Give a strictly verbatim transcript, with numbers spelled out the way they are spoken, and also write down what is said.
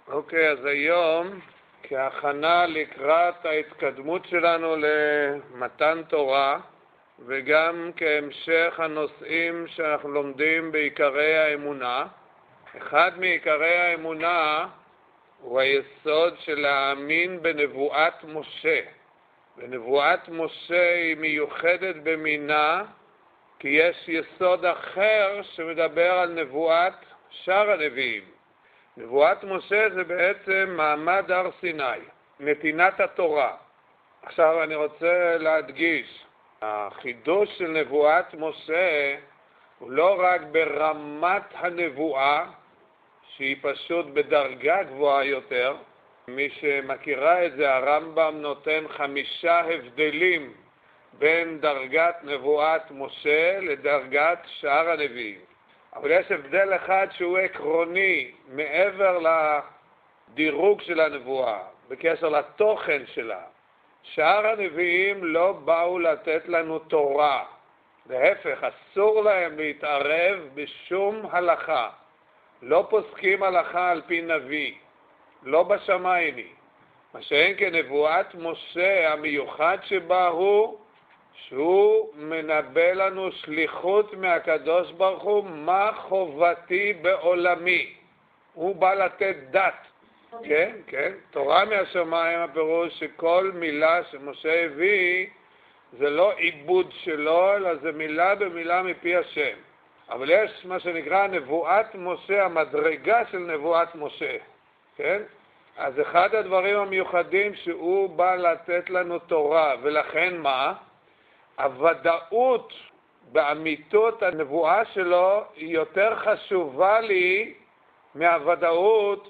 אוקיי, אז היום, כהכנה לקראת ההתקדמות שלנו למתן תורה, וגם כהמשך הנושאים שאנחנו לומדים בעיקרי האמונה, אחד מעיקרי האמונה הוא היסוד של להאמין בנבואת משה. ונבואת משה היא מיוחדת במינה, כי יש יסוד אחר שמדבר על נבואת שאר הנביאים. נבואת משה זה בעצם מעמד הר סיני, נתינת התורה. עכשיו אני רוצה להדגיש, החידוש של נבואת משה הוא לא רק ברמת הנבואה, שהיא פשוט בדרגה גבוהה יותר. מי שמכירה את זה, הרמב"ם נותן חמישה הבדלים בין דרגת נבואת משה לדרגת שאר הנביאים. אבל יש הבדל אחד שהוא עקרוני מעבר לדירוג של הנבואה, בקשר לתוכן שלה. שאר הנביאים לא באו לתת לנו תורה. להפך, אסור להם להתערב בשום הלכה. לא פוסקים הלכה על פי נביא, לא בשמיים היא. מה שאין כנבואת משה, המיוחד שבה הוא, שהוא מנבא לנו שליחות מהקדוש ברוך הוא, מה חובתי בעולמי. הוא בא לתת דת, כן, כן. תורה מהשמיים, הפירוש שכל מילה שמשה הביא, זה לא עיבוד שלו, אלא זה מילה במילה מפי השם. אבל יש מה שנקרא נבואת משה, המדרגה של נבואת משה, כן? אז אחד הדברים המיוחדים שהוא בא לתת לנו תורה, ולכן מה? הוודאות באמיתות הנבואה שלו היא יותר חשובה לי מהוודאות